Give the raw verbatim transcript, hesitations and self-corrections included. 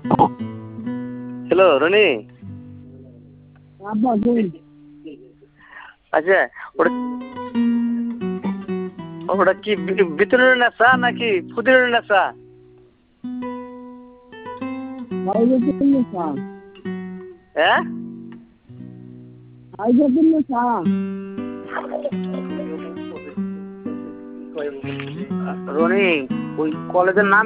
Hello Roni. আচ্ছা ওটা ওটা কি ভিতরের নেশা নাকি ফুদিনের নেশা? হ্যাঁ রনি ওই কলেজের নাম